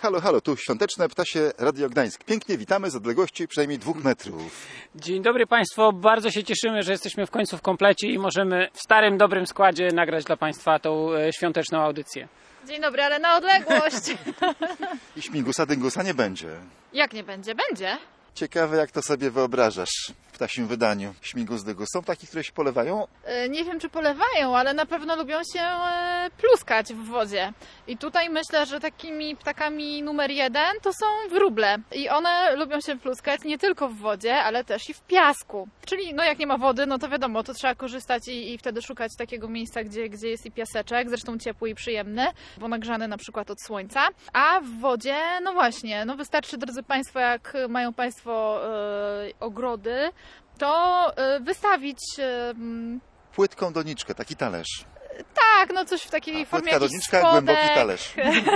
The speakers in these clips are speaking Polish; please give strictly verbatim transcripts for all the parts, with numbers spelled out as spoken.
Halo, halo, tu Świąteczne Ptasie Radio Gdańsk. Pięknie witamy z odległości przynajmniej dwóch metrów. Dzień dobry Państwu, bardzo się cieszymy, że jesteśmy w końcu w komplecie i możemy w starym, dobrym składzie nagrać dla Państwa tą świąteczną audycję. Dzień dobry, ale na odległość. I śmigusa dyngusa nie będzie. Jak nie będzie? Będzie. Ciekawe, jak to sobie wyobrażasz w ptasim wydaniu. Śmigus dygus. Są takie, które się polewają? E, nie wiem, czy polewają, ale na pewno lubią się e, pluskać w wodzie. I tutaj myślę, że takimi ptakami numer jeden to są wróble. I one lubią się pluskać nie tylko w wodzie, ale też i w piasku. Czyli no jak nie ma wody, no to wiadomo, to trzeba korzystać i, i wtedy szukać takiego miejsca, gdzie, gdzie jest i piaseczek, zresztą ciepły i przyjemny, bo nagrzany na przykład od słońca. A w wodzie, no właśnie, no wystarczy, drodzy Państwo, jak mają Państwo e, ogrody, to e, wystawić... E, Płytką doniczkę, taki talerz. Tak, no coś w takiej A, formie, płytka jakiś doniczka, spodek, głęboki talerz.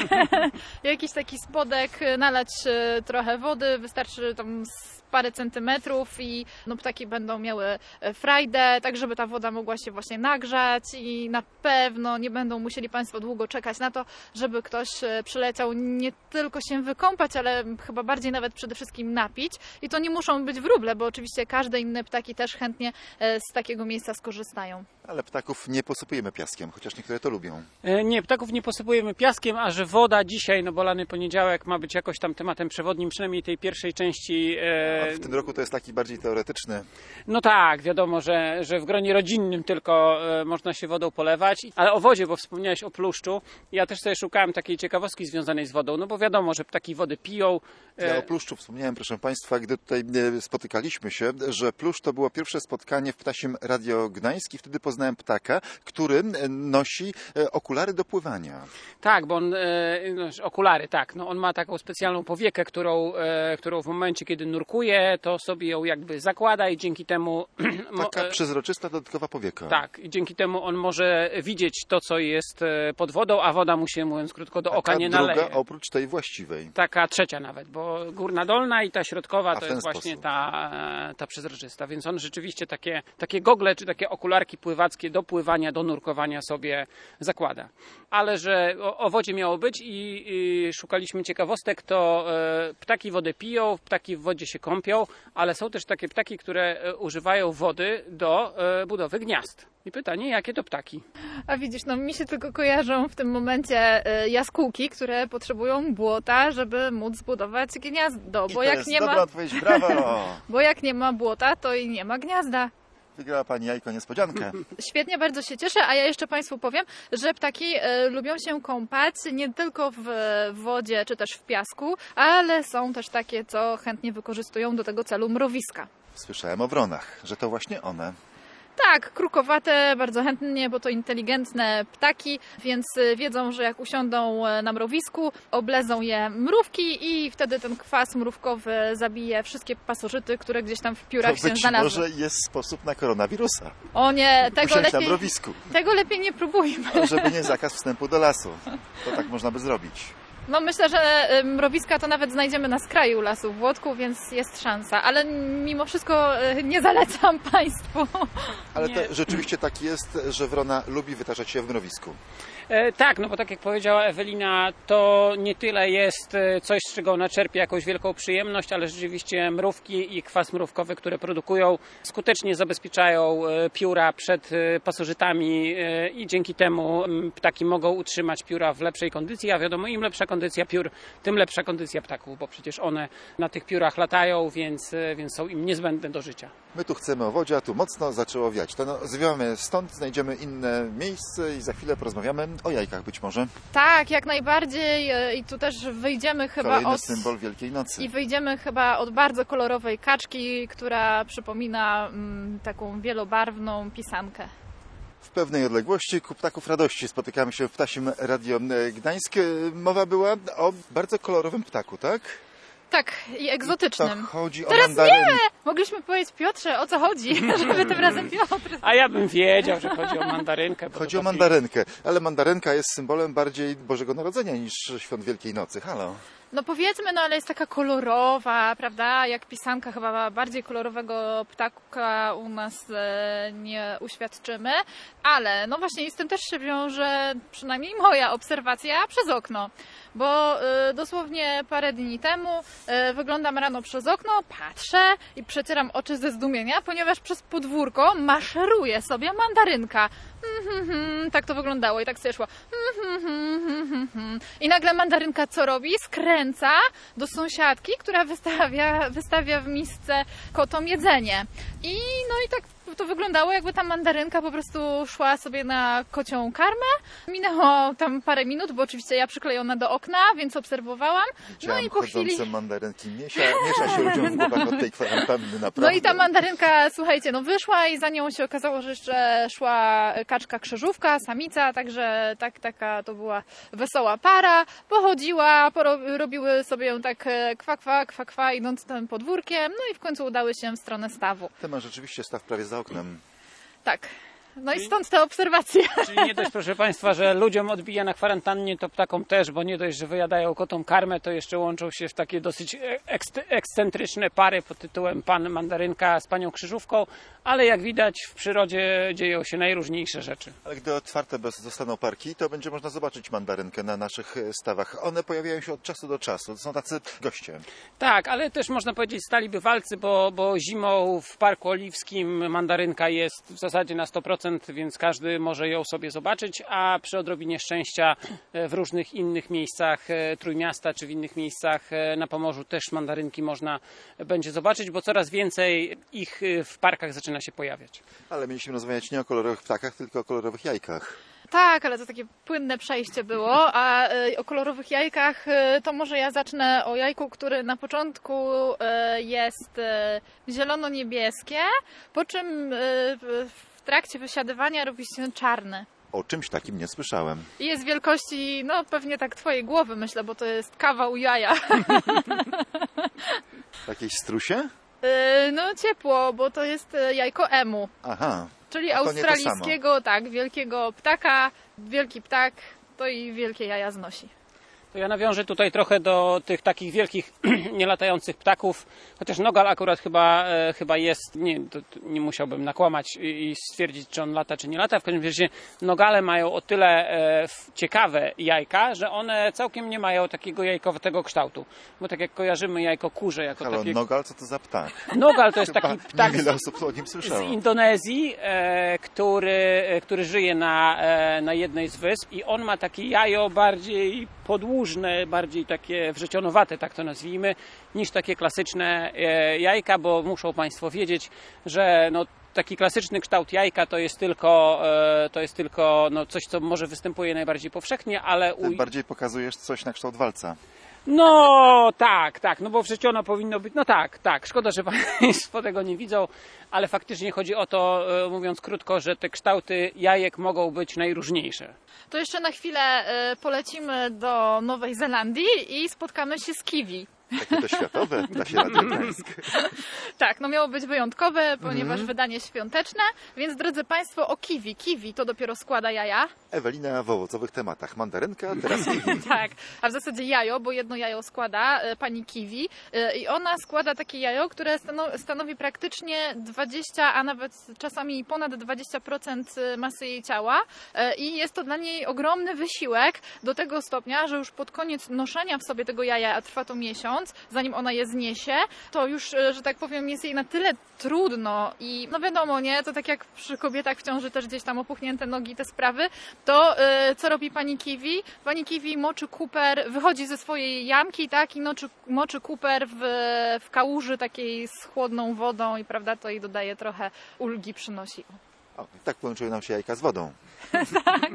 jakiś taki spodek, nalać e, trochę wody, wystarczy tam parę centymetrów i no, ptaki będą miały frajdę, tak żeby ta woda mogła się właśnie nagrzać i na pewno nie będą musieli Państwo długo czekać na to, żeby ktoś przyleciał nie tylko się wykąpać, ale chyba bardziej nawet przede wszystkim napić. I to nie muszą być wróble, bo oczywiście każde inne ptaki też chętnie z takiego miejsca skorzystają. Ale ptaków nie posypujemy piaskiem, chociaż niektóre to lubią. Nie, ptaków nie posypujemy piaskiem, a że woda dzisiaj, no bo lany poniedziałek ma być jakoś tam tematem przewodnim, przynajmniej tej pierwszej części. E... A w tym roku to jest taki bardziej teoretyczny. No tak, wiadomo, że, że w gronie rodzinnym tylko e, można się wodą polewać. Ale o wodzie, bo wspomniałeś o pluszczu, ja też sobie szukałem takiej ciekawostki związanej z wodą, no bo wiadomo, że ptaki wody piją. E... Ja o pluszczu wspomniałem, proszę Państwa, gdy tutaj spotykaliśmy się, że pluszcz to było pierwsze spotkanie w Ptasim Radio Gdańsk i wtedy poznałem ptaka, który nosi okulary do pływania. Tak, bo on, no, okulary, tak, no on ma taką specjalną powiekę, którą, którą w momencie, kiedy nurkuje, to sobie ją jakby zakłada i dzięki temu... Taka przezroczysta, dodatkowa powieka. Tak, i dzięki temu on może widzieć to, co jest pod wodą, a woda mu się, mówiąc krótko, do Taka oka nie druga, naleje. oprócz tej właściwej. Taka trzecia nawet, bo górna dolna i ta środkowa a to jest sposób. właśnie ta, ta przezroczysta, więc on rzeczywiście takie, takie gogle, czy takie okularki pływackie do pływania, do nurkowania sobie zakłada. Ale że o, o wodzie miało być i, i szukaliśmy ciekawostek, to e, ptaki wodę piją, ptaki w wodzie się kąpią, ale są też takie ptaki, które e, używają wody do e, budowy gniazd. I pytanie, jakie to ptaki? A widzisz, no mi się tylko kojarzą w tym momencie y, jaskółki, które potrzebują błota, żeby móc zbudować gniazdo. I bo to jak jest nie dobra ma, odpowiedź, brawo! bo jak nie ma błota, to i nie ma gniazda. Wygrała Pani jajko niespodziankę. Świetnie, bardzo się cieszę, a ja jeszcze Państwu powiem, że ptaki y, lubią się kąpać nie tylko w, w wodzie czy też w piasku, ale są też takie, co chętnie wykorzystują do tego celu mrowiska. Słyszałem o wronach, że to właśnie one. Tak, krukowate, bardzo chętnie, bo to inteligentne ptaki, więc wiedzą, że jak usiądą na mrowisku, oblezą je mrówki i wtedy ten kwas mrówkowy zabije wszystkie pasożyty, które gdzieś tam w piórach to się znalazły. może jest sposób na koronawirusa. O nie, tego Usiąść lepiej, na mrowisku, tego lepiej nie próbujmy. żeby nie zakaz wstępu do lasu. To tak można by zrobić. No myślę, że mrowiska to nawet znajdziemy na skraju lasu w Włodku, więc jest szansa, ale mimo wszystko nie zalecam Państwu. Ale Nie. to rzeczywiście tak jest, że wrona lubi wytarzać się w mrowisku. E, tak, no bo tak jak powiedziała Ewelina, to nie tyle jest coś, z czego ona czerpie jakąś wielką przyjemność, ale rzeczywiście mrówki i kwas mrówkowy, które produkują, skutecznie zabezpieczają pióra przed pasożytami i dzięki temu ptaki mogą utrzymać pióra w lepszej kondycji, a wiadomo, im lepsza kondycja piór, tym lepsza kondycja ptaków, bo przecież one na tych piórach latają, więc, więc są im niezbędne do życia. My tu chcemy o wodzie, a tu mocno zaczęło wiać. To no, zwiamy stąd, znajdziemy inne miejsce i za chwilę porozmawiamy o jajkach być może. Tak, jak najbardziej i tu też wyjdziemy chyba Kolejny od... symbol Wielkiej Nocy. I wyjdziemy chyba od bardzo kolorowej kaczki, która przypomina mm, taką wielobarwną pisankę. W pewnej odległości ku ptaków radości spotykamy się w Ptasim Radio Gdańsk. Mowa była o bardzo kolorowym ptaku, tak? Tak, i egzotycznym. To chodzi o Teraz mandaryn. nie! Mogliśmy powiedzieć Piotrze, o co chodzi, żeby tym razem Piotr. A ja bym wiedział, że chodzi o mandarynkę. Bo Chodzi to o taki... mandarynkę, ale mandarynka jest symbolem bardziej Bożego Narodzenia niż Świąt Wielkiej Nocy. Halo. No powiedzmy, no ale jest taka kolorowa, prawda? Jak pisanka, chyba bardziej kolorowego ptaka u nas e, nie uświadczymy. Ale no właśnie z tym też się wiąże przynajmniej moja obserwacja przez okno. Bo e, dosłownie parę dni temu e, wyglądam rano przez okno, patrzę i przecieram oczy ze zdumienia, ponieważ przez podwórko maszeruje sobie mandarynka. Hmm, hmm, hmm. Tak to wyglądało i tak sobie szło. Hmm, hmm, hmm, hmm, hmm. I nagle mandarynka co robi? Skręca do sąsiadki, która wystawia, wystawia w misce kotom jedzenie. I no i tak to wyglądało, jakby ta mandarynka po prostu szła sobie na kocią karmę. Minęło tam parę minut, bo oczywiście ja przyklejona do okna, więc obserwowałam. Widziałam no i po chwili... mandarynki. Miesza, miesza się ludziom w głowach od tej kwarantanny, naprawdę. No i ta mandarynka, słuchajcie, no wyszła i za nią się okazało, że jeszcze szła kaczka krzyżówka, samica, także tak, taka to była wesoła para. Pochodziła, poro- robiły sobie tak kwa, kwa, kwa, kwa, idąc tym podwórkiem, no i w końcu udały się w stronę stawu. Ty masz rzeczywiście staw prawie za oknem. Tak. No i stąd te obserwacje. Czyli nie dość, proszę Państwa, że ludziom odbija na kwarantannie, to ptakom też, bo nie dość, że wyjadają kotom karmę, to jeszcze łączą się w takie dosyć ekst- ekscentryczne pary pod tytułem Pan Mandarynka z Panią Krzyżówką, ale jak widać w przyrodzie dzieją się najróżniejsze rzeczy. Ale gdy otwarte bez zostaną parki, to będzie można zobaczyć mandarynkę na naszych stawach. One pojawiają się od czasu do czasu. To są tacy goście. Tak, ale też można powiedzieć stali bywalcy, bo, bo zimą w Parku Oliwskim mandarynka jest w zasadzie na sto procent, więc każdy może ją sobie zobaczyć, a przy odrobinie szczęścia w różnych innych miejscach Trójmiasta czy w innych miejscach na Pomorzu też mandarynki można będzie zobaczyć, bo coraz więcej ich w parkach zaczyna się pojawiać. Ale mieliśmy rozmawiać nie o kolorowych ptakach, tylko o kolorowych jajkach. Tak, ale to takie płynne przejście było, a y, o kolorowych jajkach y, to może ja zacznę o jajku, który na początku y, jest y, zielono-niebieskie, po czym y, w trakcie wysiadywania robi się czarny. O czymś takim nie słyszałem. I jest wielkości, no pewnie tak twojej głowy myślę, bo to jest kawał jaja. Jakieś strusie? y, no ciepło, bo to jest jajko emu. Aha. Czyli A to nie to australijskiego, tak, wielkiego ptaka. Wielki ptak to i wielkie jaja znosi. To ja nawiążę tutaj trochę do tych takich wielkich, nielatających ptaków, chociaż nogal akurat chyba, e, chyba jest, nie, to, to nie musiałbym nakłamać i, i stwierdzić, czy on lata, czy nie lata. W każdym razie nogale mają o tyle e, ciekawe jajka, że one całkiem nie mają takiego jajkowego kształtu. Bo tak jak kojarzymy jajko kurze jako Halo, takie... nogal, co to za ptak? Nogal to jest taki ptak Niewiele osób o nim z słyszało. Indonezji, e, który, e, który żyje na, e, na jednej z wysp i on ma takie jajo bardziej podłużne, bardziej takie wrzecionowate, tak to nazwijmy, niż takie klasyczne e, jajka, bo muszą Państwo wiedzieć, że no, taki klasyczny kształt jajka to jest tylko, e, to jest tylko no, coś, co może występuje najbardziej powszechnie, ale... Ty u... bardziej pokazujesz coś na kształt walca. No tak, tak, no bo wrzeciono powinno być, no tak, tak, szkoda, że Państwo tego nie widzą, ale faktycznie chodzi o to, mówiąc krótko, że te kształty jajek mogą być najróżniejsze. To jeszcze na chwilę polecimy do Nowej Zelandii i spotkamy się z kiwi. Takie to światowe, da się Radio Gdańsk. Tak, no miało być wyjątkowe, ponieważ Mhm. wydanie świąteczne, więc drodzy Państwo, o kiwi. Kiwi to dopiero składa jaja. Ewelina w owocowych tematach. Mandarynka, teraz kiwi. Tak, a w zasadzie jajo, bo jedno jajo składa e, pani kiwi e, i ona składa takie jajo, które stano- stanowi praktycznie dwadzieścia, a nawet czasami ponad dwadzieścia procent masy jej ciała e, i jest to dla niej ogromny wysiłek do tego stopnia, że już pod koniec noszenia w sobie tego jaja, a trwa to miesiąc, zanim ona je zniesie, to już, e, że tak powiem, jest jej na tyle trudno i no wiadomo, nie, to tak jak przy kobietach w ciąży też gdzieś tam opuchnięte nogi, te sprawy, to y, co robi pani kiwi? Pani kiwi moczy kuper, wychodzi ze swojej jamki, tak, i noczy, moczy kuper w, w kałuży takiej z chłodną wodą i prawda, to jej dodaje trochę ulgi, przynosi. O, tak połączyły nam się jajka z wodą. Tak.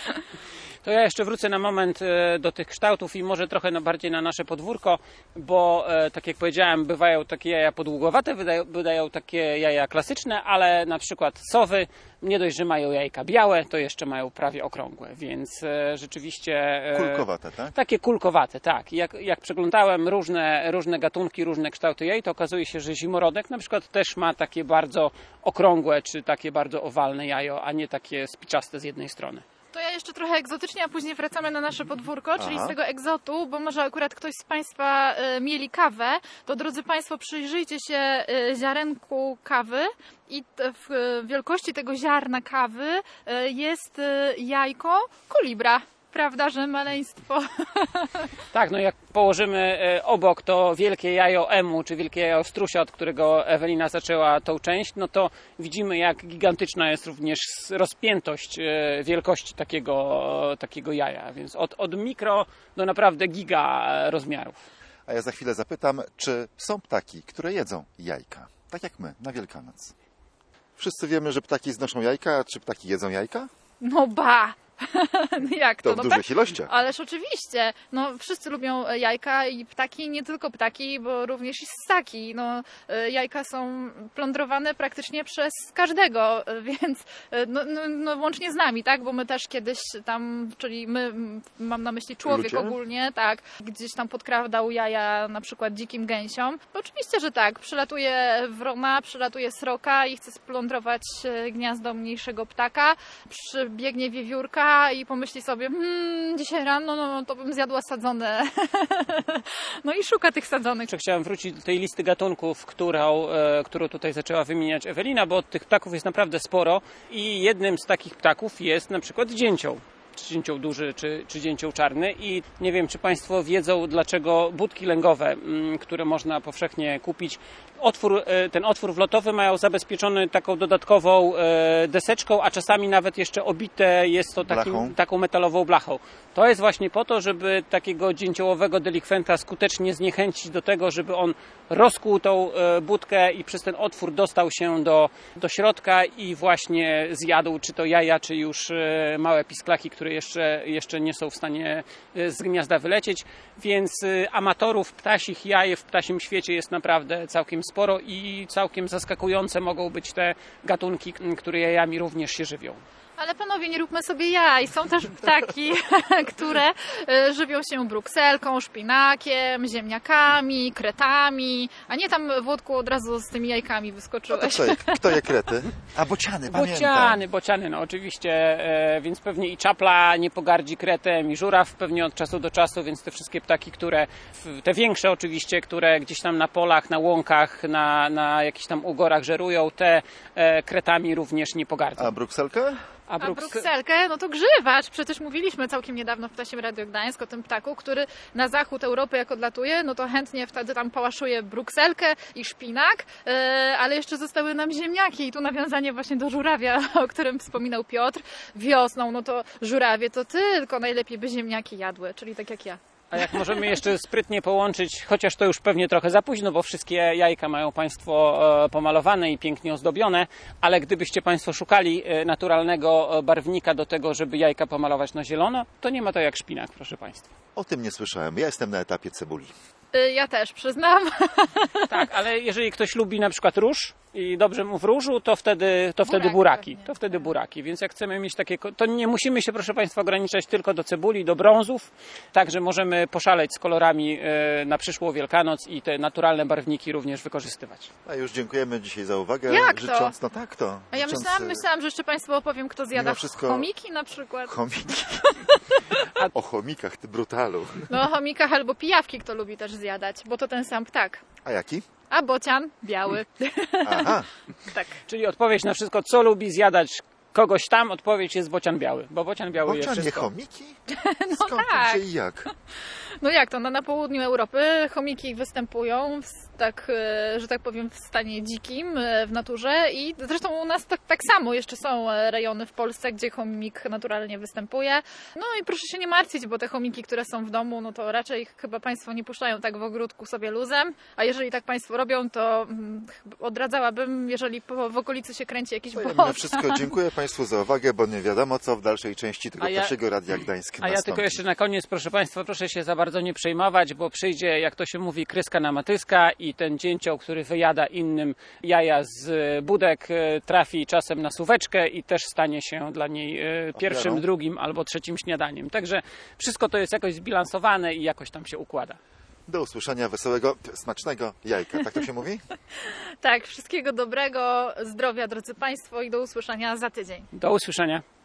To ja jeszcze wrócę na moment do tych kształtów i może trochę bardziej na nasze podwórko, bo tak jak powiedziałem, bywają takie jaja podługowate, wydają, wydają takie jaja klasyczne, ale na przykład sowy nie dość, że mają jajka białe, to jeszcze mają prawie okrągłe, więc rzeczywiście... Kulkowate, tak? Takie kulkowate, tak. Jak, jak przeglądałem różne, różne gatunki, różne kształty jaj, to okazuje się, że zimorodek na przykład też ma takie bardzo okrągłe, czy takie bardzo owalne jajo, a nie takie spiczaste z jednej strony. To ja jeszcze trochę egzotycznie, a później wracamy na nasze podwórko, czyli Aha. z tego egzotu, bo może akurat ktoś z Państwa y, mieli kawę, to drodzy Państwo, przyjrzyjcie się y, ziarenku kawy i t, w y, wielkości tego ziarna kawy y, jest y, jajko kolibra. Prawda, że maleństwo? Tak, no jak położymy e, obok to wielkie jajo emu, czy wielkie jajo strusia, od którego Ewelina zaczęła tą część, no to widzimy, jak gigantyczna jest również rozpiętość e, wielkości takiego, takiego jaja, więc od, od mikro do naprawdę giga rozmiarów. A ja za chwilę zapytam, czy są ptaki, które jedzą jajka, tak jak my, na Wielkanoc. Wszyscy wiemy, że ptaki znoszą jajka, a czy ptaki jedzą jajka? No ba! No jak to? To w No dużych tak? ilościach. Ależ oczywiście, no wszyscy lubią e, jajka i ptaki, nie tylko ptaki, bo również i ssaki. No, e, jajka są plądrowane praktycznie przez każdego, e, więc e, no, no, no łącznie z nami, tak? Bo my też kiedyś tam, czyli my, m, mam na myśli człowiek Ludzie? ogólnie, tak, gdzieś tam podkradał jaja na przykład dzikim gęsiom. Oczywiście, że tak, przylatuje wrona, przylatuje sroka i chce splądrować e, gniazdo mniejszego ptaka, przybiegnie wiewiórka i pomyśli sobie, hmm, dzisiaj rano no, to bym zjadła sadzone. No i szuka tych sadzonych. Jeszcze chciałem wrócić do tej listy gatunków, którą, e, którą tutaj zaczęła wymieniać Ewelina, bo tych ptaków jest naprawdę sporo i jednym z takich ptaków jest na przykład dzięcioł. Czy dzięcioł duży, czy, czy dzięcioł czarny. I nie wiem, czy Państwo wiedzą, dlaczego budki lęgowe, m, które można powszechnie kupić, otwór, e, ten otwór wlotowy mają zabezpieczony taką dodatkową e, deseczką, a czasami nawet jeszcze obite jest to takim, Blachą. taką metalową blachą. To jest właśnie po to, żeby takiego dzięciołowego delikwenta skutecznie zniechęcić do tego, żeby on rozkłuł tą e, budkę i przez ten otwór dostał się do, do środka i właśnie zjadł czy to jaja, czy już e, małe pisklaki, które jeszcze, jeszcze nie są w stanie e, z gniazda wylecieć. Więc e, amatorów ptasich jaj w ptasim świecie jest naprawdę całkiem sporo i całkiem zaskakujące mogą być te gatunki, które jajami również się żywią. Ale panowie, nie róbmy sobie jaj. Są też ptaki, które e, żywią się brukselką, szpinakiem, ziemniakami, kretami, a nie tam, Włodku, od razu z tymi jajkami No to wyskoczyłeś. kto je, kto je krety? A bociany, pamiętam. Bociany, bociany, no oczywiście, e, więc pewnie i czapla nie pogardzi kretem, i żuraw pewnie od czasu do czasu, więc te wszystkie ptaki, które, w- te większe oczywiście, które gdzieś tam na polach, na łąkach, na, na jakichś tam ugorach żerują, te e, kretami również nie pogardzą. A brukselkę? A, A Bruks- brukselkę, no to grzywacz. Przecież mówiliśmy całkiem niedawno w Ptasim Radio Gdańsk o tym ptaku, który na zachód Europy jak odlatuje, no to chętnie wtedy tam pałaszuje brukselkę i szpinak, yy, ale jeszcze zostały nam ziemniaki i tu nawiązanie właśnie do żurawia, o którym wspominał Piotr. Wiosną, no to żurawie to tylko najlepiej by ziemniaki jadły, czyli tak jak ja. A jak możemy jeszcze sprytnie połączyć, chociaż to już pewnie trochę za późno, bo wszystkie jajka mają Państwo e, pomalowane i pięknie ozdobione, ale gdybyście Państwo szukali e, naturalnego e, barwnika do tego, żeby jajka pomalować na zielono, to nie ma to jak szpinak, proszę Państwa. O tym nie słyszałem. Ja jestem na etapie cebuli. Yy, ja też przyznam. Tak, ale jeżeli ktoś lubi na przykład róż i dobrze mu w różu, to wtedy, to wtedy Buraki buraki. pewnie. To wtedy buraki. Więc jak chcemy mieć takie, ko- to nie musimy się, proszę Państwa, ograniczać tylko do cebuli, do brązów. Także możemy poszaleć z kolorami e, na przyszłą Wielkanoc i te naturalne barwniki również wykorzystywać. A już dziękujemy dzisiaj za uwagę. Jak to? Życząc, no tak to. A ja życząc, myślałam, e, myślałam, że jeszcze Państwu opowiem, kto zjada mimo wszystko- chomiki na przykład. Chomiki. O chomikach, ty brutalu. No o chomikach albo pijawki, kto lubi też zjadać, bo to ten sam ptak. A jaki? A bocian biały. Aha. Tak. Czyli odpowiedź na wszystko, co lubi zjadać kogoś tam, odpowiedź jest bocian biały. Bo bocian biały je Bocian, nie wszystko. chomiki? No Skąd tak. gdzie i jak? No jak to? No, na południu Europy chomiki występują w, tak, e, że tak powiem, w stanie dzikim, e, w naturze i zresztą u nas tak, tak samo jeszcze są e, rejony w Polsce, gdzie chomik naturalnie występuje. No i proszę się nie martwić, bo te chomiki, które są w domu, no to raczej ich chyba Państwo nie puszczają tak w ogródku sobie luzem, a jeżeli tak Państwo robią, to mm, odradzałabym, jeżeli po, w okolicy się kręci jakiś To ja bot. mimo wszystko dziękuję Państwu za uwagę, bo nie wiadomo, co w dalszej części tego A ja- pierwszego Radia Gdańsk A ja nastąpi. tylko jeszcze na koniec, proszę Państwa, proszę się za bardzo nie przejmować, bo przyjdzie, jak to się mówi, kryska na matyska i ten dzięcioł, który wyjada innym jaja z budek, e, trafi czasem na suweczkę i też stanie się dla niej e, pierwszym, Ofiarą. drugim albo trzecim śniadaniem. Także wszystko to jest jakoś zbilansowane i jakoś tam się układa. Do usłyszenia, wesołego, smacznego jajka. Tak to się mówi? Tak, wszystkiego dobrego, zdrowia drodzy Państwo i do usłyszenia za tydzień. Do usłyszenia.